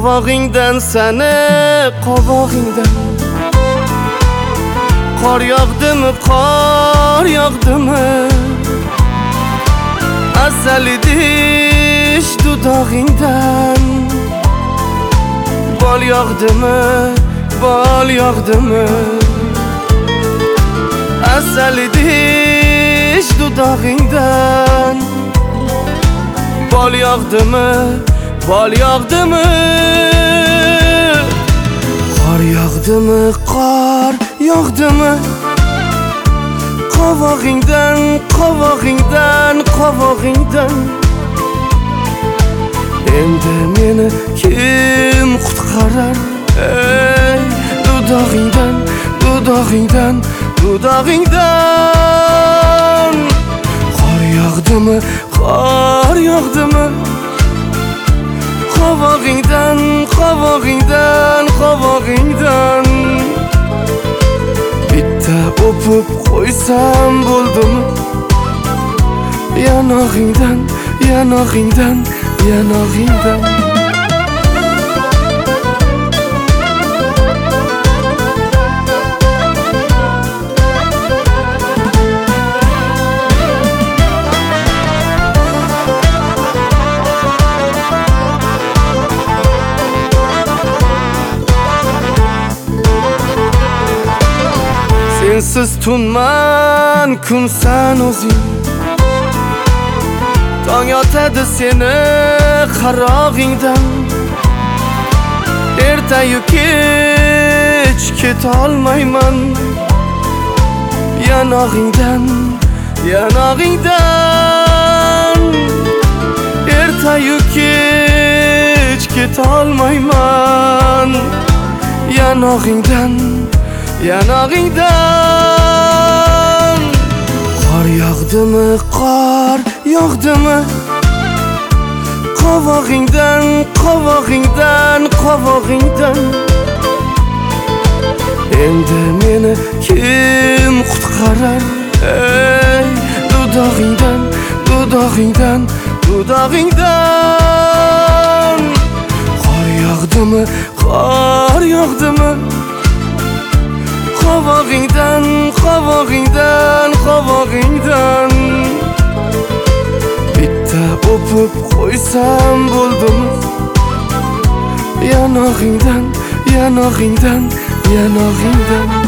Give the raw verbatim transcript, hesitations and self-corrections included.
Qovog'ingdan sani qovog'ingdan qor yog'dimi, qor yog'dimi? Asal idish dudog'ingdan bol yog'dimi, bol yog'dimi? Asal idish dudog'ingdan bol yog'dimi, bol yog'dimi? Qor yog'dimi, qor yog'dimi? Qovog'ingdan, qovog'ingdan, qovog'ingdan endi meni kim qutqarar? Ey dudog'ingdan, dudog'ingdan, dudog'ingdan qor yog'dimi, qor yog'dimi? Qovog'ingdan, qovog'ingdan, qovog'ingdan bitta o'pib qo'ysam bo'ldimi? Yanog'ingdan, yanog'ingdan, yanog'ingdan Sensiz tunman, kunsan o'zing. Tong yotadi seni qarog'ingdan. Ertayu kech ketolmayman yanog'ingdan, yanog'ingdan. Ertayu kech ketolmayman yanog'ingdan, yanog'ingdan. Qor yog'dimi, qor yog'dimi? Qovog'ingdan, qovog'ingdan, qovog'ingdan endi meni kim qutqarar? Ey dudog'ingdan, dudog'ingdan, dudog'ingdan qor yog'dimi, qor yog'dimi? Qovog'ingdan, qovog'ingdan, qovog'ingdan bitta o'pib qo'ysam bo'ldimi? Yanog'ingdan, yanog'ingdan, yanog'ingdan